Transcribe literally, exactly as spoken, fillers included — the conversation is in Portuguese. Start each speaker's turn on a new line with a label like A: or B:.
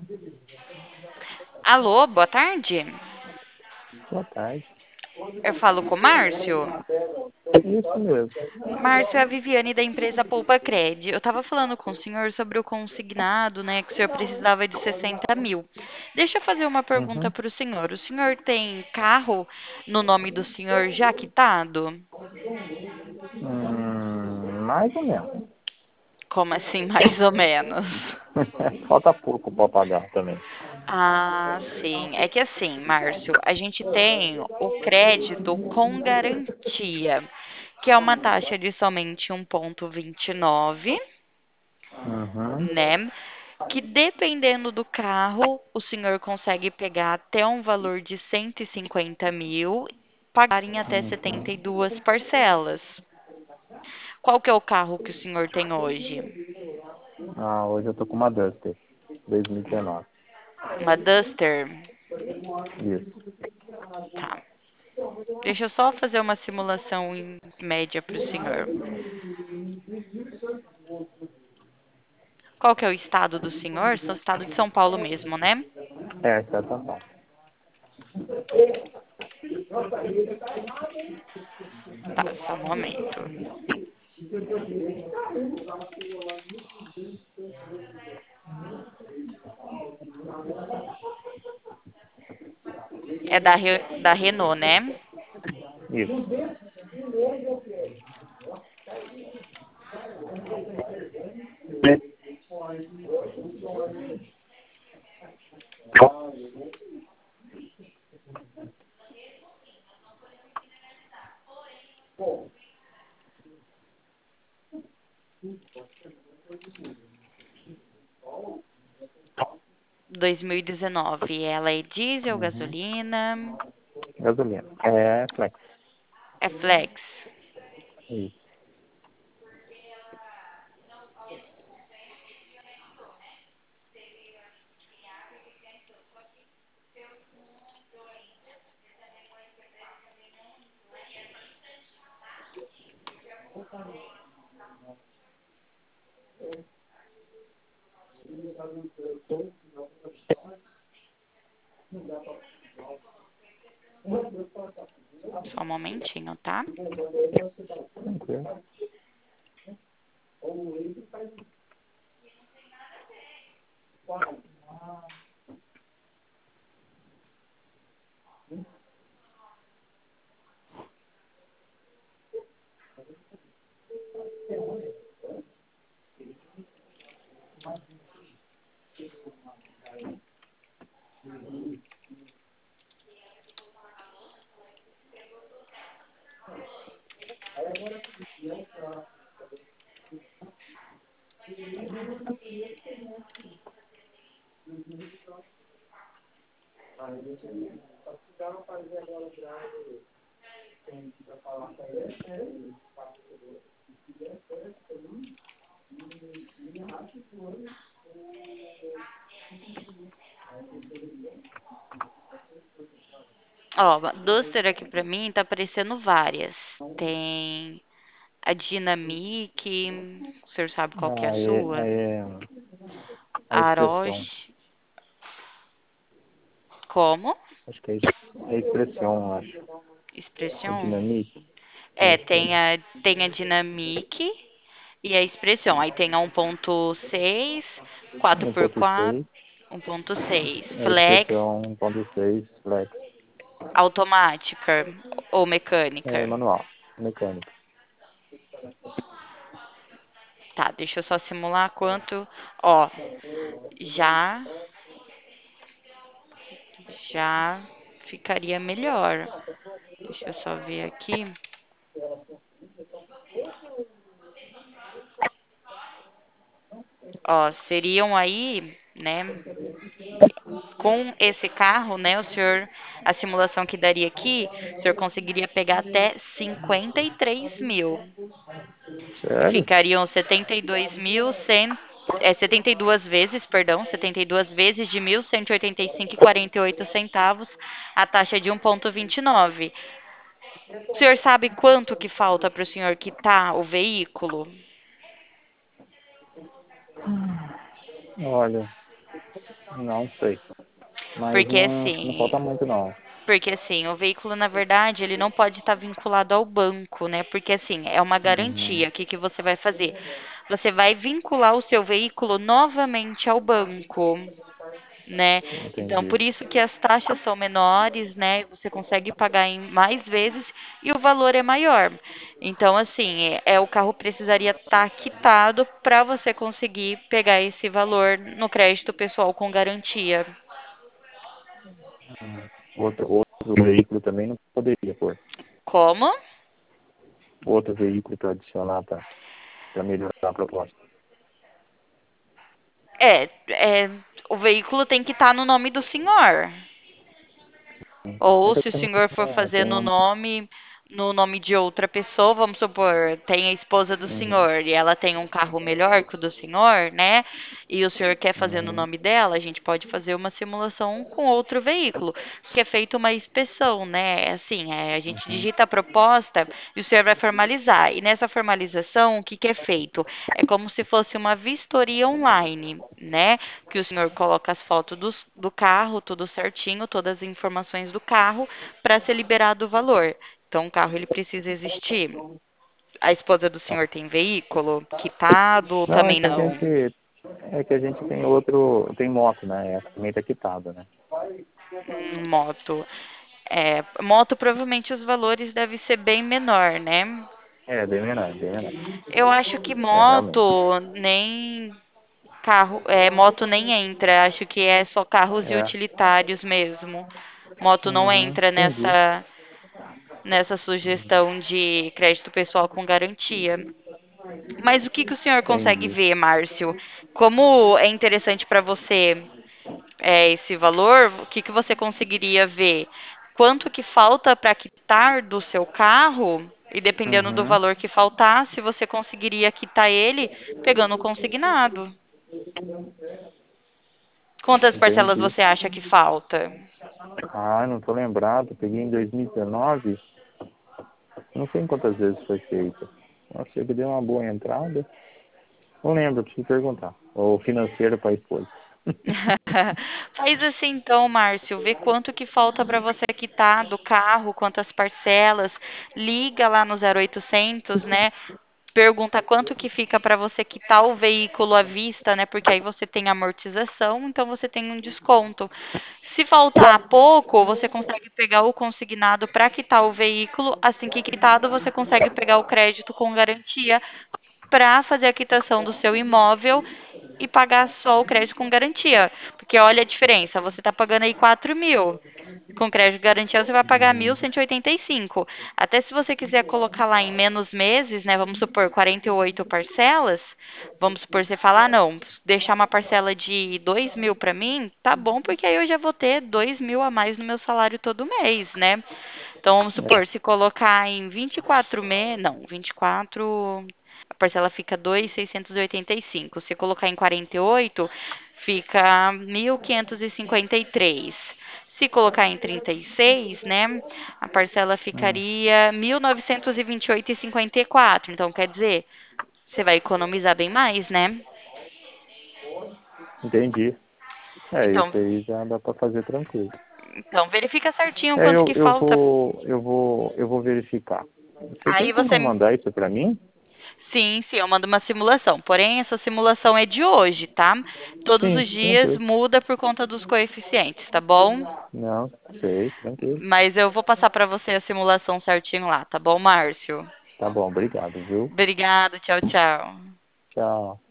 A: Alô, boa tarde.
B: Boa tarde.
A: Eu falo com o Márcio.
B: Isso mesmo.
A: Márcio é a Viviane da empresa Poupa Cred. Eu estava falando com o senhor sobre o consignado, né, que o senhor precisava de sessenta mil. Deixa eu fazer uma pergunta
B: Uhum.
A: para o senhor. O senhor tem carro no nome do senhor já quitado?
B: Hum, mais ou menos.
A: Como assim, mais ou menos?
B: Falta pouco para pagar também.
A: Ah, sim. É que assim, Márcio, a gente tem o crédito com garantia, que é uma taxa de somente um vírgula vinte e nove,
B: Uhum.
A: né? Que dependendo do carro, o senhor consegue pegar até um valor de cento e cinquenta mil, pagar em até setenta e
B: Uhum.
A: duas parcelas. Qual que é o carro que o senhor tem hoje?
B: Ah, hoje eu tô com uma Duster, dois mil e dezenove.
A: Uma Duster?
B: Isso.
A: Tá. Deixa eu só fazer uma simulação em média para o senhor. Qual que é o estado do senhor? São estado de São Paulo mesmo, né?
B: É, certo, tá.
A: Tá, só um momento. É da, Re- da Renault, né?
B: Isso.
A: dois mil e dezenove. Ela é diesel,
B: Uhum.
A: gasolina,
B: Gasolina. É, flex.
A: é flex.
B: Isso.
A: Só um momentinho, tá?
B: Tranquilo.
A: Ó, a Duster aqui pra mim tá aparecendo várias. Tem a Dinamic, o senhor sabe qual que é a
B: Ah, é,
A: sua?
B: é a
A: A
B: expressão.
A: Aroche, como?
B: Acho que é a expressão, acho. A
A: Expression?
B: dinâmica.
A: É, tem
B: Isso.
A: a, tem a Dinamic e a Expression. Aí tem a um ponto seis, quatro por quatro,
B: um ponto seis.
A: um ponto seis,
B: A
A: Flex,
B: expressão um ponto seis flex.
A: automática ou
B: É
A: mecânica.
B: manual. Mecânica.
A: Tá, deixa eu só simular quanto. Ó, já, já ficaria melhor. Deixa eu só ver aqui. Ó, seriam aí, né, com esse carro, né, o senhor, a simulação que daria aqui, o senhor conseguiria pegar até cinquenta e três mil.
B: Sério?
A: Ficariam setenta e dois mil cem, é, setenta e duas vezes, perdão, setenta e duas vezes de mil cento e oitenta e cinco e quarenta e oito centavos, a taxa de um vírgula vinte e nove. O senhor sabe quanto que falta para o senhor quitar o veículo?
B: Olha. Não sei. Mas
A: Porque
B: não, acho que não
A: assim,
B: falta muito, não.
A: porque assim, o veículo, na verdade, ele não pode estar vinculado ao banco, né? Porque assim, é uma
B: Uhum,
A: garantia. O que que você vai fazer? Você vai vincular o seu veículo novamente ao banco, né? Então,
B: entendi.
A: por isso que as taxas são menores, né? Você consegue pagar em mais vezes e o valor é maior. Então, assim, é, é- o carro precisaria estar quitado para você conseguir pegar esse valor no crédito pessoal com garantia.
B: Hum. Outro, outro veículo também não poderia pôr.
A: Como?
B: Outro veículo para adicionar para melhorar a proposta.
A: É, é, o veículo tem que estar no nome do senhor.
B: É
A: Ou
B: que eu
A: se o
B: também
A: senhor for
B: tenho,
A: fazer
B: tenho
A: no
B: uma.
A: nome, no nome de outra pessoa, vamos supor, tem a esposa do
B: Uhum,
A: senhor e ela tem um carro melhor que o do senhor, né? E o senhor quer fazer no
B: uhum,
A: nome dela, a gente pode fazer uma simulação com outro veículo, que é feita uma inspeção, né? Assim, é, a gente
B: uhum,
A: digita a proposta e o senhor vai formalizar. E nessa formalização, o que que é feito? É como se fosse uma vistoria online, né? Que o senhor coloca as fotos dos- do carro, tudo certinho, todas as informações do carro para ser liberado o valor. Então, o carro ele precisa existir. A esposa do
B: tá.
A: senhor tem veículo quitado?
B: Não, é
A: Também
B: que a
A: não.
B: gente. É que a gente tem outro. Tem moto, né? Essa também tá quitada, né?
A: Hum, moto. É, moto provavelmente os valores devem ser bem menor, né?
B: É, bem menor, bem menor.
A: Eu acho que
B: É, realmente.
A: moto nem carro, é, moto nem entra. Acho que é só carros e
B: É.
A: utilitários mesmo. Moto não
B: Uhum,
A: entra
B: entendi.
A: nessa nessa sugestão de crédito pessoal com garantia. Mas o que que o senhor consegue
B: Entendi.
A: ver, Márcio? Como é interessante para você é, esse valor, o que que você conseguiria ver? Quanto que falta para quitar do seu carro? E dependendo do
B: Uhum.
A: valor que faltasse, você conseguiria quitar ele pegando o consignado. Quantas parcelas
B: Entendi.
A: você acha que falta?
B: Ah, não tô lembrado. Peguei em dois mil e dezenove. Não sei quantas vezes foi feito. Nossa, eu que dei uma boa entrada. Não lembro, preciso perguntar. O financeiro para a esposa.
A: Faz assim então, Márcio, vê quanto que falta para você quitar do carro, quantas parcelas, liga lá no zero oitocentos, né? Pergunta quanto que fica para você quitar o veículo à vista, né? Porque aí você tem amortização, então você tem um desconto. Se faltar pouco, você consegue pegar o consignado para quitar o veículo. Assim que quitado, você consegue pegar o crédito com garantia para fazer a quitação do seu imóvel e pagar só o crédito com garantia. Porque olha a diferença, você está pagando aí quatro mil. Com crédito garantia, você vai pagar
B: Uhum.
A: mil cento e e oitenta e cinco. Até se você quiser colocar lá em menos meses, né? Vamos supor quarenta e oito parcelas. Vamos supor você falar, ah, não, deixar uma parcela de dois mil para mim, tá bom, porque aí eu já vou ter dois mil a mais no meu salário todo mês, né? Então, vamos supor, se colocar em vinte e quatro meses, não, vinte e quatro, a parcela fica dois mil seiscentos e oitenta e cinco. Se colocar em quarenta e oito, fica mil quinhentos e cinquenta e três. Se colocar em trinta e seis, né, a parcela
B: Hum,
A: ficaria mil novecentos e vinte e oito e cinquenta e quatro. Então, quer dizer, você vai economizar bem mais, né?
B: entendi. É,
A: Então,
B: isso aí já dá para fazer tranquilo.
A: então verifica certinho
B: É,
A: quanto
B: eu,
A: que
B: eu
A: falta.
B: vou, eu vou, eu vou verificar. Você tem
A: Aí
B: como
A: você
B: mandar isso para mim?
A: Sim, sim, eu mando uma simulação. Porém, essa simulação é de hoje, tá? Todos
B: Sim,
A: os dias
B: tranquilo.
A: muda por conta dos coeficientes, tá bom?
B: Não, sei, tranquilo.
A: Mas eu vou passar para você a simulação certinho lá, tá bom, Márcio?
B: Tá bom, obrigado, viu?
A: Obrigada, tchau, tchau.
B: Tchau.